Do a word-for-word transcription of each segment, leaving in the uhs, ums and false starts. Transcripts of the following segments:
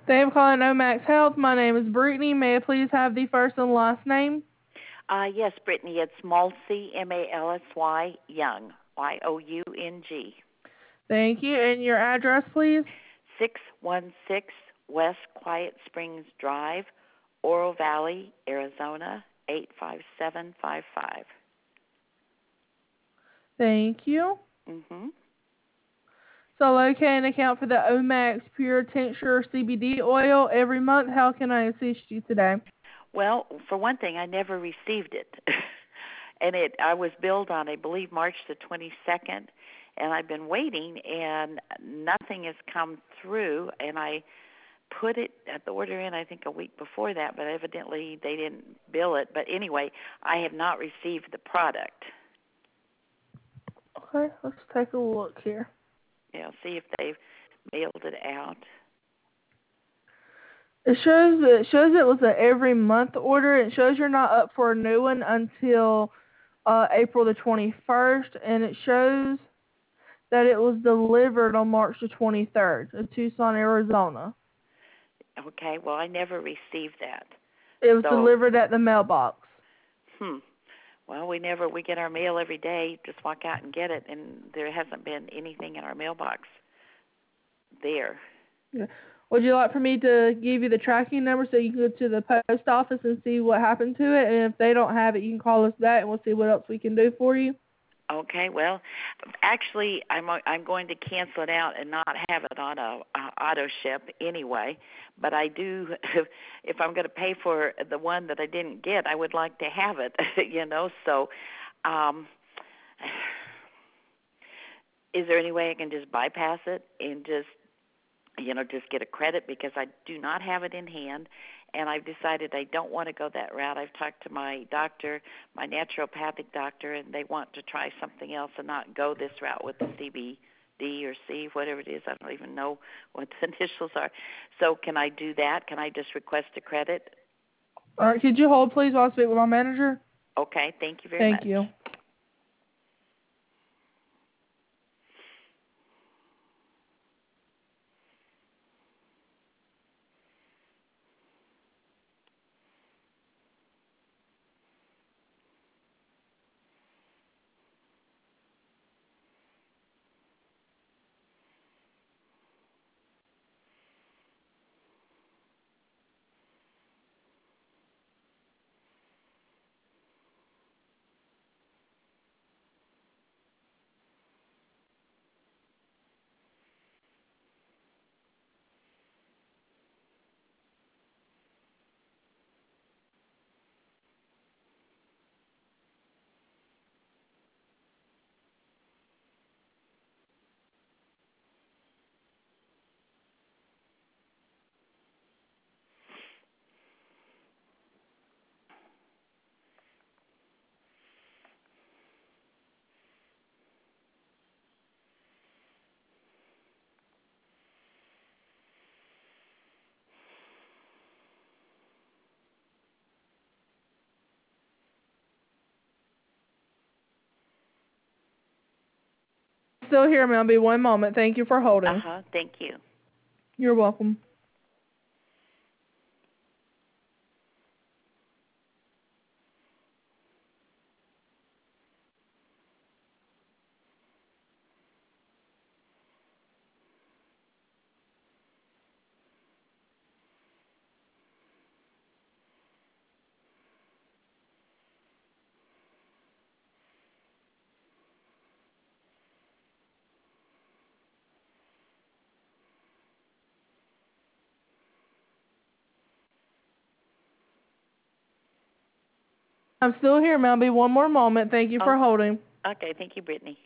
Thank you for calling Omax Health. My name is Brittany. May I please have the first and last name? Uh, yes, Brittany, it's Malsy, M A L S Y, Young, Y O U N G. Thank you. And your address, please? six one six West Quiet Springs Drive, Oro Valley, Arizona, eight five seven five five. Thank you. Mm-hmm. So locate an account for the Omax Pure Tincture C B D oil every month. How can I assist you today? Well, for one thing, I never received it. and it I was billed on, I believe, March the twenty-second, and I've been waiting, and nothing has come through, and I put it at the order in, I think, a week before that, but evidently they didn't bill it. But anyway, I have not received the product. Okay, let's take a look here. Yeah, see if they've mailed it out. It shows it shows it was an every month order. It shows you're not up for a new one until uh, April the twenty-first, and it shows that it was delivered on March the twenty-third in Tucson, Arizona. Okay, well, I never received that. It was So, delivered at the mailbox. hmm. Well, we never, we get our mail every day, just walk out and get it, and there hasn't been anything in our mailbox there. Yeah. Would you like for me to give you the tracking number so you can go to the post office and see what happened to it? And if they don't have it, you can call us back and we'll see what else we can do for you. Okay, well, actually, I'm I'm going to cancel it out and not have it on a, a auto ship anyway. But I do, if I'm going to pay for the one that I didn't get, I would like to have it. You know, so um, is there any way I can just bypass it and just, you know, just get a credit, because I do not have it in hand, and I've decided I don't want to go that route. I've talked to my doctor, my naturopathic doctor, and they want to try something else and not go this route with the C B D or C, whatever it is. I don't even know what the initials are. So can I do that? Can I just request a credit? All right, could you hold, please, while I speak with my manager? Okay, thank you very Thank much. you. Still here, ma'am. Be one moment. Thank you for holding. Uh-huh, thank you. You're welcome. I'm still here, ma'am. Be one more moment. Thank you Oh, for holding. okay, thank you, Brittany.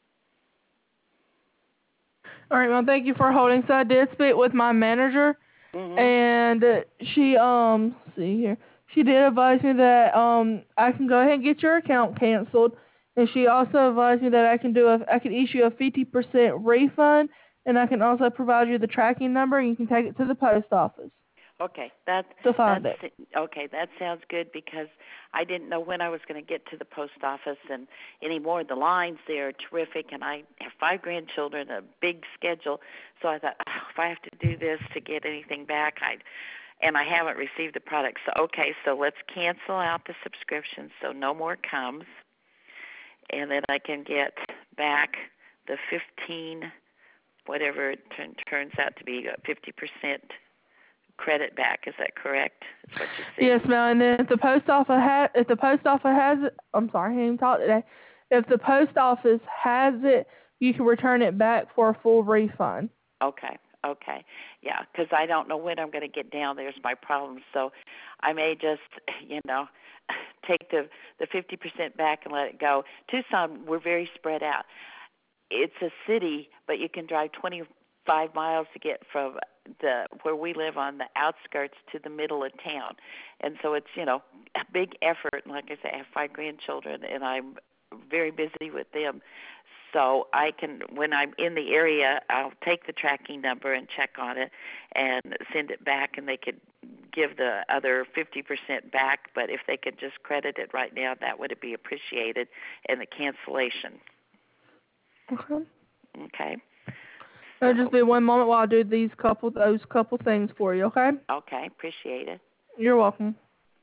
All right, ma'am. Thank you for holding. So I did speak with my manager, Mhm. and uh, she um let's see here. She did advise me that um I can go ahead and get your account canceled, and she also advised me that I can do a I can issue a fifty percent refund, and I can also provide you the tracking number, and you can take it to the post office Okay, that to find that's it. okay. That sounds good because I didn't know when I was going to get to the post office and anymore. The lines there are terrific, and I have five grandchildren, a big schedule. So I thought, oh, if I have to do this to get anything back, I and I haven't received the product. So okay, so let's cancel out the subscription so no more comes, and then I can get back the fifteen, whatever it turn, turns out to be, fifty percent credit back. Is that correct? That's what you said. Yes, ma'am. And then if the post office ha- if the post office has it, I'm sorry, I didn't even talk today. If the post office has it, you can return it back for a full refund. Okay, okay, yeah, because I don't know when I'm going to get down there is my problem. So I may just, you know, take the the fifty percent back and let it go. Tucson, we're very spread out. It's a city, but you can drive twenty-five miles to get from the where we live on the outskirts to the middle of town, and so it's you know a big effort. And like I say, I have five grandchildren, and I'm very busy with them. So I can, when I'm in the area, I'll take the tracking number and check on it and send it back, and they could give the other fifty percent back. But if they could just credit it right now, that would be appreciated, and the cancellation. Okay. Okay. It'll just So, be one moment while I do these couple those couple things for you. Okay. okay, appreciate it. You're welcome.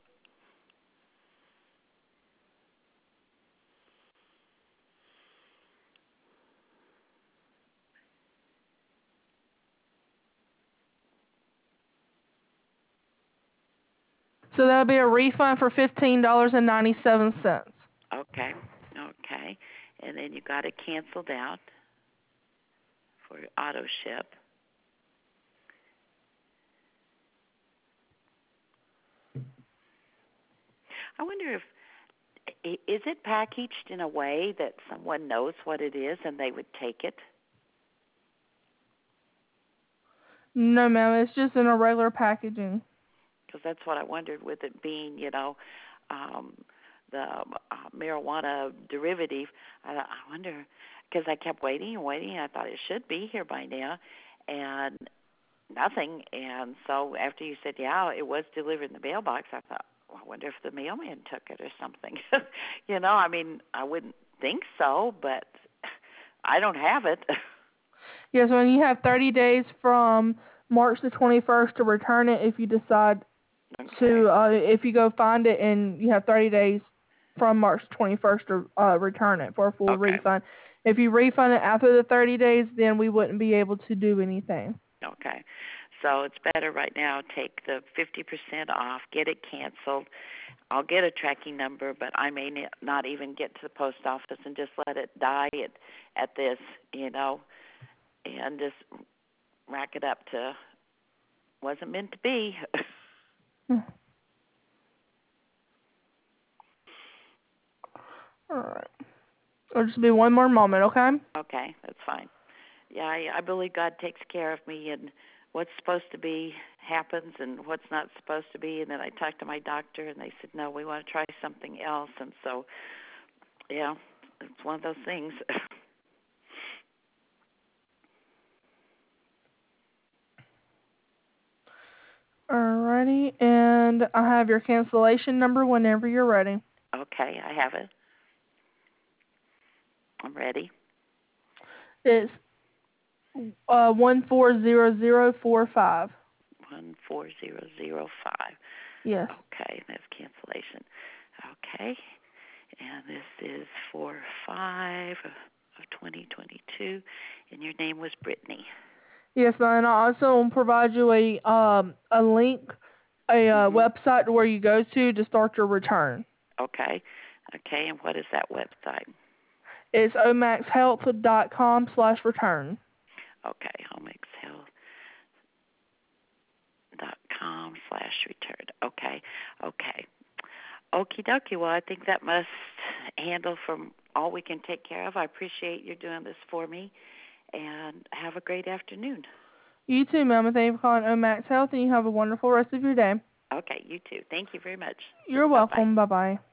So that'll be a refund for fifteen dollars and ninety seven cents. Okay, okay. And then you got it canceled out for auto ship. I wonder if, i- is it packaged in a way that someone knows what it is and they would take it? No, ma'am. It's just in a regular packaging. Because that's what I wondered with it being, you know, um, the uh, marijuana derivative. I, I wonder, because I kept waiting and waiting, and I thought it should be here by now, and nothing. And so after you said, yeah, it was delivered in the mailbox, I thought, well, I wonder if the mailman took it or something. you know, I mean, I wouldn't think so, but I don't have it. Yes, when you have thirty days from March the twenty-first to return it if you decide okay. to, uh, if you go find it and you have thirty days from March twenty-first to uh, return it for a full Okay. refund. If you refund it after the thirty days, then we wouldn't be able to do anything. Okay. So it's better right now, take the fifty percent off, get it canceled. I'll get a tracking number, but I may not even get to the post office and just let it die at, at this, you know, and just rack it up to wasn't meant to be. Hmm. All right. It'll just be one more moment, okay? Okay, that's fine. Yeah, I, I believe God takes care of me, and what's supposed to be happens, and what's not supposed to be. And then I talked to my doctor, and they said, no, we want to try something else. And so, yeah, it's one of those things. Alrighty, and I have your cancellation number whenever you're ready. Okay, I have it. I'm ready. It's uh one four zero zero four five. One four zero zero five. Yes. Okay, that's cancellation. Okay, and this is for five of twenty twenty-two, and your name was Brittany. Yes, ma'am. And I also will provide you a um a link, a uh, Mm-hmm. website to where you go to to start your return. Okay, okay, and what is that website? It's omaxhealth dot com slash return. Okay, homexhealth dot com slash return. Okay, okay. Okie dokie. Well, I think that must handle from all we can take care of. I appreciate you doing this for me, and have a great afternoon. You too, Mama. Thank you for calling Omax Health, and you have a wonderful rest of your day. Okay, you too. Thank you very much. You're Bye-bye. welcome. Bye-bye.